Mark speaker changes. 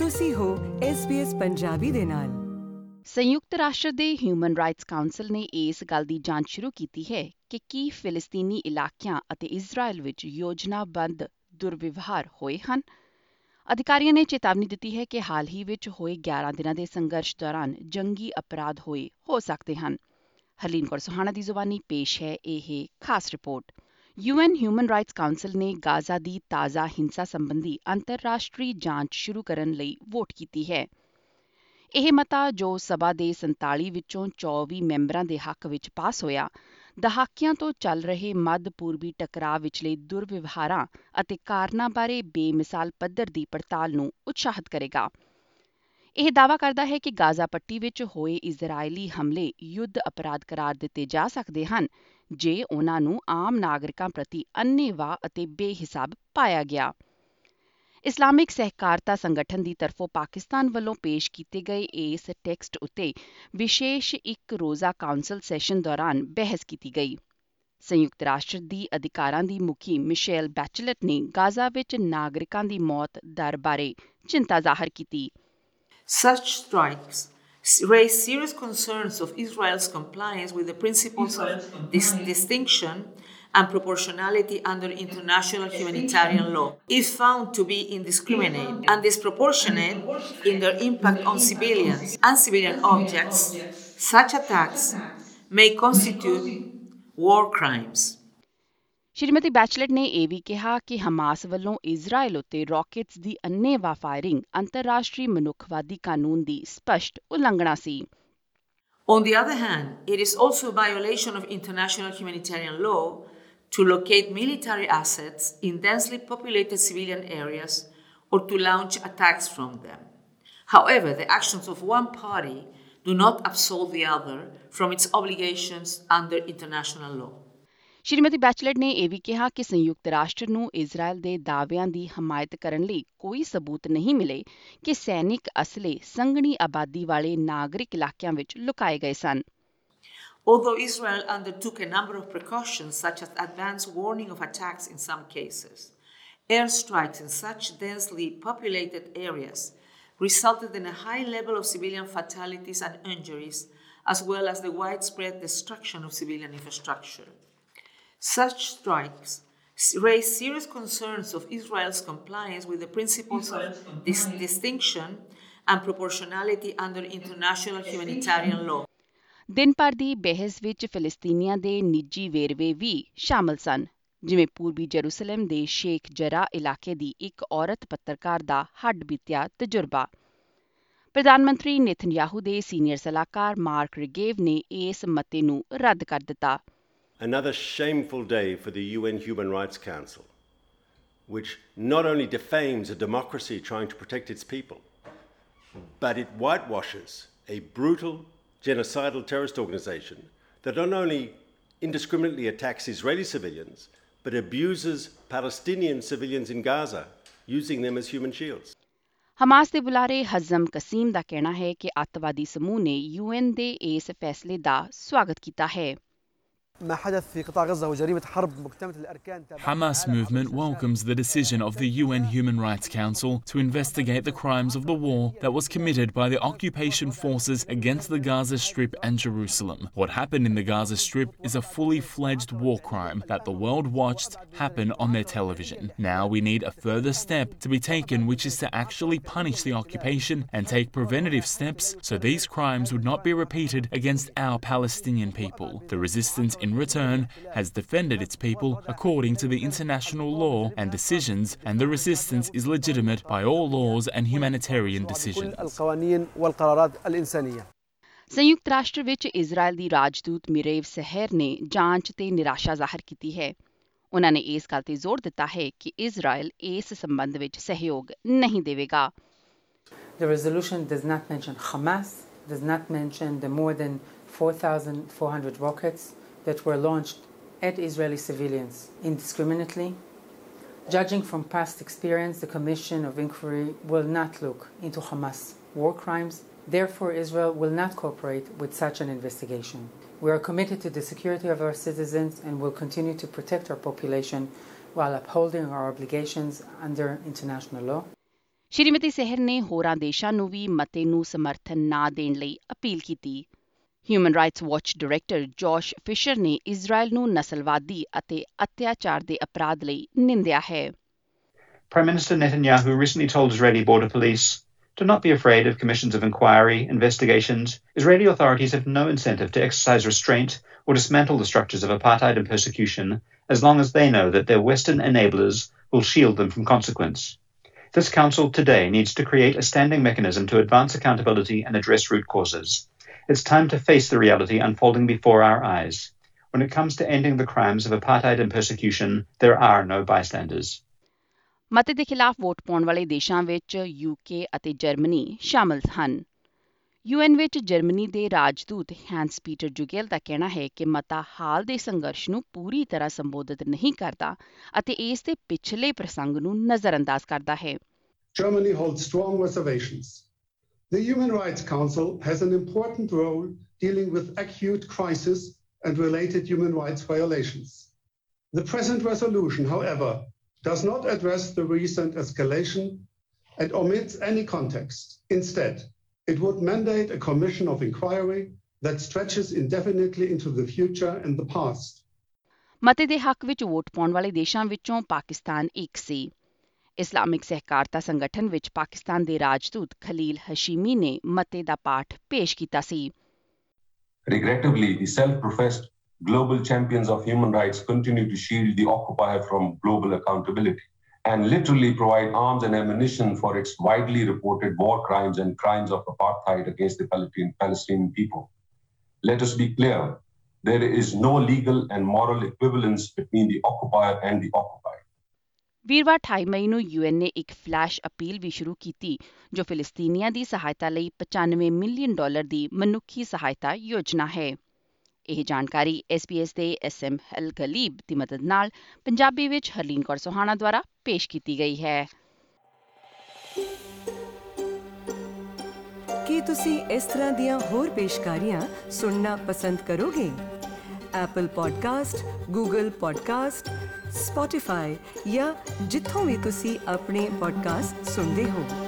Speaker 1: ਤੁਸੀਂ ਹੋ SBS ਪੰਜਾਬੀ ਦੇ ਨਾਲ।
Speaker 2: ਸੰਯੁਕਤ ਰਾਸ਼ਟਰ ਦੇ ਹਿਊਮਨ ਰਾਈਟਸ ਕਾਉਂਸਲ ਨੇ ਇਸ ਗੱਲ ਦੀ ਜਾਂਚ ਸ਼ੁਰੂ ਕੀਤੀ ਹੈ ਕਿ ਕੀ ਫਿਲਸਤੀਨੀ ਇਲਾਕਿਆਂ ਅਤੇ ਇਜ਼ਰਾਈਲ ਵਿੱਚ ਯੋਜਨਾਬੱਧ ਦੁਰਵਿਵਹਾਰ ਹੋਏ ਹਨ। ਅਧਿਕਾਰੀਆਂ ਨੇ ਚੇਤਾਵਨੀ ਦਿੱਤੀ ਹੈ ਕਿ ਹਾਲ ਹੀ ਵਿੱਚ ਹੋਏ 11 ਦਿਨਾਂ ਦੇ ਸੰਘਰਸ਼ ਦੌਰਾਨ ਜੰਗੀ ਅਪਰਾਧ ਹੋਏ ਹੋ ਸਕਦੇ ਹਨ। ਹਰਲੀਨ ਕੌਰ ਸੁਹਾਣਾ ਦੀ ਜ਼ੁਬਾਨੀ ਪੇਸ਼ ਹੈ ਇਹ ਖਾਸ report. UN human rights council ਨੇ ਗਾਜ਼ਾ ਦੀ ਤਾਜ਼ਾ ਹਿੰਸਾ ਸੰਬੰਧੀ ਅੰਤਰਰਾਸ਼ਟਰੀ ਜਾਂਚ ਸ਼ੁਰੂ ਕਰਨ ਲਈ ਵੋਟ ਕੀਤੀ ਹੈ। ਇਹ ਮਤਾ ਜੋ ਸਭਾ ਦੇ 47 ਵਿੱਚੋਂ 24 ਮੈਂਬਰਾਂ ਦੇ ਹੱਕ ਵਿੱਚ ਪਾਸ ਹੋਇਆ, ਦਹਾਕਿਆਂ ਤੋਂ ਚੱਲ ਰਹੇ ਮੱਧ ਪੂਰਬੀ ਟਕਰਾਅ ਵਿਚਲੇ ਦੁਰਵਿਵਹਾਰਾਂ ਅਤੇ ਕਾਰਨਾਂ ਬਾਰੇ ਬੇਮਿਸਾਲ ਪੱਧਰ ਦੀ ਪੜਤਾਲ ਨੂੰ ਉਤਸ਼ਾਹਿਤ ਕਰੇਗਾ। ਇਹ ਦਾਅਵਾ ਕਰਦਾ ਹੈ ਕਿ ਗਾਜ਼ਾ ਪੱਟੀ ਵਿੱਚ ਹੋਏ ਇਜ਼ਰਾਈਲੀ ਹਮਲੇ ਯੁੱਧ ਅਪਰਾਧ ਕਰਾਰ ਦਿੱਤੇ ਜਾ ਸਕਦੇ ਹਨ ਜੇ ਉਨ੍ਹਾਂ ਨੂੰ ਆਮ ਨਾਗਰਿਕਾਂ ਪ੍ਰਤੀ ਅੰਨ੍ਹੇਵਾਹ ਅਤੇ ਬੇਹਿਸਾਬ ਪਾਇਆ ਗਿਆ। ਇਸਲਾਮਿਕ ਸਹਿਕਾਰਤਾ ਸੰਗਠਨ ਦੀ ਤਰਫੋਂ ਪਾਕਿਸਤਾਨ ਵੱਲੋਂ ਪੇਸ਼ ਕੀਤੇ ਗਏ ਇਸ ਟੈਕਸਟ ਉੱਤੇ ਵਿਸ਼ੇਸ਼ ਇੱਕ ਰੋਜ਼ਾ ਕਾਉਂਸਲ ਸੈਸ਼ਨ ਦੌਰਾਨ ਬਹਿਸ ਕੀਤੀ ਗਈ। ਸੰਯੁਕਤ ਰਾਸ਼ਟਰ ਦੀ ਅਧਿਕਾਰਾਂ ਦੀ ਮੁਖੀ ਮਿਸ਼ੇਲ ਬੈਚਲਟ ਨੇ ਗਾਜ਼ਾ ਵਿੱਚ ਨਾਗਰਿਕਾਂ ਦੀ ਮੌਤ ਦਰ ਬਾਰੇ ਚਿੰਤਾ ਜ਼ਾਹਰ ਕੀਤੀ।
Speaker 3: Such strikes raise serious concerns of Israel's compliance with the principles of distinction and proportionality under international humanitarian law. If found to be indiscriminate and disproportionate in their impact on civilians and civilian objects, such attacks may constitute war crimes.
Speaker 2: Shrimati ਬੈਚਲਟ ਨੇ ਇਹ ਵੀ ਕਿਹਾ ਕਿ Hamas ਵੱਲੋਂ Israel ਉੱਤੇ ਰਾਕੇਟਸ ਦੀ ਅੰਨ੍ਹੇਵਾਹ firing ਅੰਤਰਰਾਸ਼ਟਰੀ ਮਨੁੱਖਵਾਦੀ ਕਾਨੂੰਨ ਦੀ ਸਪਸ਼ਟ ਉਲੰਘਣਾ ਸੀ।
Speaker 3: On the other hand, it is also a violation of international humanitarian law to locate military assets in densely populated civilian areas or to launch attacks from them. However, the actions of one party do not absolve the other from its obligations under international law.
Speaker 2: Shrimati ਬੈਚਲਟ ਨੇ ਇਹ ਵੀ ਕਿਹਾ ਕਿ ਸੰਯੁਕਤ ਰਾਸ਼ਟਰ ਨੂੰ Israel ਦੇ ਦਾਅਵਿਆਂ ਦੀ ਹਮਾਇਤ ਕਰਨ ਲਈ ਕੋਈ ਸਬੂਤ ਨਹੀਂ ਮਿਲੇ ਕਿ ਸੈਨਿਕ ਅਸਲੇ ਸੰਘਣੀ ਆਬਾਦੀ ਵਾਲੇ ਨਾਗਰਿਕ ਇਲਾਕਿਆਂ ਵਿੱਚ ਲੁਕਾਏ ਗਏ ਸਨ।
Speaker 3: Although Israel undertook a number of precautions such as advance warning of attacks in some cases, airstrikes in such densely populated areas resulted in a high level of civilian fatalities and injuries, as well as the widespread destruction of civilian infrastructure. Such strikes raise serious concerns of Israel's compliance with the principles of distinction and proportionality under international humanitarian law.
Speaker 2: ਦਿਨ ਭਰ ਦੀ ਬਹਿਸ ਵਿੱਚ ਫਿਲਸਤੀਨੀਆਂ ਦੇ ਨਿੱਜੀ ਵੇਰਵੇ ਵੀ ਸ਼ਾਮਲ ਸਨ, ਜਿਵੇਂ ਪੂਰਬੀ ਜਰੂਸਲਮ ਦੇ ਸ਼ੇਖ ਜਰਾ ਇਲਾਕੇ ਦੀ ਇੱਕ ਔਰਤ ਪੱਤਰਕਾਰ ਦਾ ਹੱਡ-ਬੀਤਿਆ ਤਜਰਬਾ। ਪ੍ਰਧਾਨ ਮੰਤਰੀ ਨੇਤਨਯਾਹੂ ਦੇ ਸੀਨੀਅਰ ਸਲਾਹਕਾਰ ਮਾਰਕ ਰਿਗੇਵ ਨੇ ਇਸ ਮਤੇ ਨੂੰ ਰੱਦ ਕਰ ਦਿੱਤਾ।
Speaker 4: Another shameful day for the UN Human Rights Council, which not only defames a democracy trying to protect its people, but it whitewashes a brutal, genocidal terrorist organization that not only indiscriminately attacks Israeli civilians, but abuses Palestinian civilians in Gaza, using them as human shields.
Speaker 2: Hamas ਦੇ ਬੁਲਾਰੇ ਹਜ਼ਮ ਕਸੀਮ ਦਾ ਕਹਿਣਾ ਹੈ ਕਿ ਅੱਤਵਾਦੀ ਸਮੂਹ ਨੇ UN ਦੇ ਇਸ ਫੈਸਲੇ ਦਾ ਸਵਾਗਤ ਕੀਤਾ ਹੈ।
Speaker 5: Hamas movement welcomes the decision of the UN Human Rights Council to investigate the crimes of the war that was committed by the occupation forces against the Gaza Strip and Jerusalem. What happened in the Gaza Strip is a fully fledged war crime that the world watched happen on their television. Now we need a further step to be taken, which is to actually punish the occupation and take preventative steps so these crimes would not be repeated against our Palestinian people. The resistance in return has defended its people according to the international law and decisions, and the resistance is legitimate by all laws and humanitarian decisions.
Speaker 2: ਸੰਯੁਕਤ ਰਾਸ਼ਟਰ ਵਿੱਚ Israel ਦੀ ਰਾਜਦੂਤ ਮਿਰੇਵ ਸਹਿਰ ਨੇ ਜਾਂਚ ਤੇ ਨਿਰਾਸ਼ਾ ਜ਼ਾਹਰ ਕੀਤੀ ਹੈ। ਉਨ੍ਹਾਂ ਨੇ ਇਸ ਗੱਲ ਤੇ ਜ਼ੋਰ ਦਿੱਤਾ ਹੈ ਕਿ ਇਜ਼ਰਾਈਲ ਇਸ ਸੰਬੰਧ ਵਿੱਚ ਸਹਿਯੋਗ ਨਹੀਂ ਦੇਵੇਗਾ।
Speaker 6: The resolution does not mention Hamas, does not mention the more than 4,400 rockets that were launched at Israeli civilians indiscriminately. Judging from past experience, the Commission of Inquiry will not look into Hamas war crimes. Therefore, Israel will not cooperate with such an investigation. We are committed to the security of our citizens and will continue to protect our population while upholding our obligations under international law.
Speaker 2: Shrimati ਸਹਿਰ ਨੇ ਹੋਰਾਂ ਦੇਸ਼ਾਂ ਨੂੰ ਵੀ ਮਤੇ ਨੂੰ ਸਮਰਥਨ ਨਾ ਦੇਣ ਲਈ ਅਪੀਲ ਕੀਤੀ। Human rights watch director Josh Fisher ਨੇ ਇਜ਼ਰਾਈਲ ਨੂੰ ਨਸਲਵਾਦੀ ਅਤੇ ਅਤਿਆਚਾਰ ਦੇ ਅਪਰਾਧ ਲਈ ਨਿੰਦਿਆ ਹੈ।
Speaker 7: Prime Minister Netanyahu recently told Israeli border police to not be afraid of commissions of inquiry, investigations. Israeli authorities have no incentive to exercise restraint or dismantle the structures of apartheid and persecution as long as they know that their Western enablers will shield them from consequence. This council today needs to create a standing mechanism to advance accountability and address root causes. It's time to face the reality unfolding before our eyes. When it comes to ending the crimes of apartheid and persecution, there are no bystanders.
Speaker 2: ਮਤੇ ਦੇ ਖਿਲਾਫ vote ਪਾਉਣ ਵਾਲੇ ਦੇਸ਼ਾਂ ਵਿੱਚ UK ਅਤੇ Germany ਸ਼ਾਮਲ ਹਨ। UN ਵਿੱਚ ਜਰਮਨੀ ਦੇ ਰਾਜਦੂਤ ਹੈਂਸ ਪੀਟਰ ਜੁਗੇਲ ਦਾ ਕਹਿਣਾ ਹੈ ਕਿ ਮਤਾ ਹਾਲ ਦੇ ਸੰਘਰਸ਼ ਨੂੰ ਪੂਰੀ ਤਰ੍ਹਾਂ ਸੰਬੋਧਿਤ ਨਹੀਂ ਕਰਦਾ ਅਤੇ ਇਸ ਦੇ ਪਿਛਲੇ ਪ੍ਰਸੰਗ ਨੂੰ ਨਜ਼ਰਅੰਦਾਜ਼ ਕਰਦਾ ਹੈ।
Speaker 8: Germany holds strong reservations. The Human Rights Council has an important role dealing with acute crisis and related human rights violations. The present resolution, however, does not address the recent escalation and omits any context. Instead, it would mandate a commission of inquiry that stretches indefinitely into the future and the past.
Speaker 2: ਮਤੇ ਦੇ ਹੱਕ ਵਿੱਚ vote ਪਾਉਣ ਵਾਲੇ ਦੇਸ਼ਾਂ ਵਿੱਚੋਂ ਪਾਕਿਸਤਾਨ ਇੱਕ ਸੀ। Islamic ਸਹਿਕਾਰਤਾ ਸੰਗਠਨ ਵਿੱਚ ਪਾਕਿਸਤਾਨ ਦੇ ਰਾਜਦੂਤ ਖਲੀਲ ਹਸ਼ੀਮੀ ਨੇ ਮਤੇ ਦਾ ਪਾਠ ਪੇਸ਼ ਕੀਤਾ ਸੀ।
Speaker 9: Regrettably, the self-professed global champions of human rights continue to shield the occupier from global accountability and literally provide arms and ammunition for its widely reported war crimes and crimes of apartheid against the Palestinian people. Let us be clear, there is no legal and moral equivalence between the occupier and the occupied.
Speaker 2: ਵੀਰਵਾਰ 28 ਮਈ ਨੂੰ UN ਨੇ ਇੱਕ flash appeal ਵੀ ਸ਼ੁਰੂ ਕੀਤੀ ਜੋ ਫਿਲਸਤੀਨੀਆਂ ਦੀ ਸਹਾਇਤਾ ਲਈ $95 million ਦੀ ਮਨੁੱਖੀ ਸਹਾਇਤਾ ਯੋਜਨਾ ਹੈ। ਇਹ ਜਾਣਕਾਰੀ SBS ਦੇ SM ਅਲ ਗਲੀਬ ਦੀ ਮਦਦ ਨਾਲ ਪੰਜਾਬੀ ਵਿੱਚ ਹਰਲੀਨ ਕੌਰ ਸੋਹਾਣਾ ਦੁਆਰਾ ਪੇਸ਼ ਕੀਤੀ ਗਈ ਹੈ।
Speaker 1: ਕੀ ਤੁਸੀਂ ਇਸ ਤਰ੍ਹਾਂ ਦੀਆਂ ਹੋਰ ਪੇਸ਼ਕਾਰੀਆਂ ਸੁਣਨਾ ਪਸੰਦ ਕਰੋਗੇ? Apple Podcast, Google Podcast, Spotify ਜਾਂ ਜਿੱਥੋਂ ਵੀ ਤੁਸੀਂ ਆਪਣੇ ਪੋਡਕਾਸਟ ਸੁਣਦੇ ਹੋ।